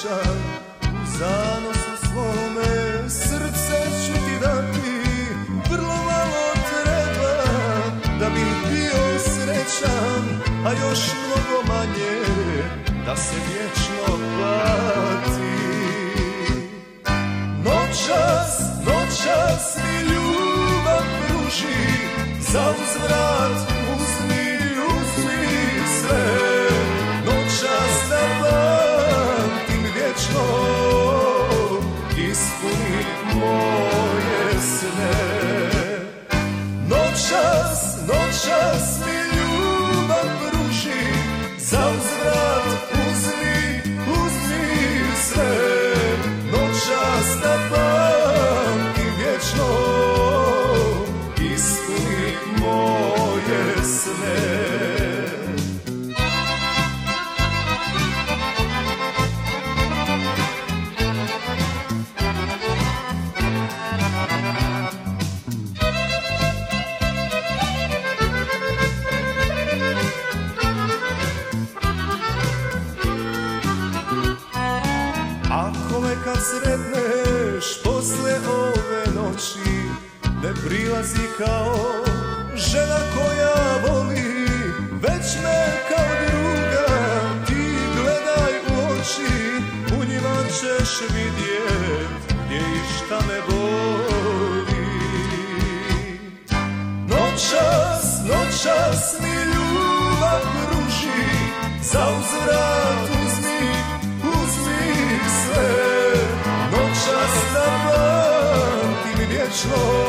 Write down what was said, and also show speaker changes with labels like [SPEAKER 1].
[SPEAKER 1] srećan, u zanosu svome srce ću ti dati. Vrlo malo treba da bi bio srećan, a još mnogo manje da se vječno plati. Noćas, noćas mi ljubav pruži, za uzvrat uzmi, uzmi sve. Noćas da pamtim vječno, ispuni moje sne. Noćas, noćas mi ljubav pruži, za uzvrat uzmi, uzmi sve. Noćas da pamtim vječno, ispuni moje sne. Ako me kad sretneš posle ove noći, ne prilazi kao žena koja voli, već me kao druga ti gledaj u oči. U njima ćeš vidjet gdje i šta me boli. Noćas, noćas mi ljubav pruži, za uzvrat uzmi, uzmi sve. Noćas da pamtim vječno,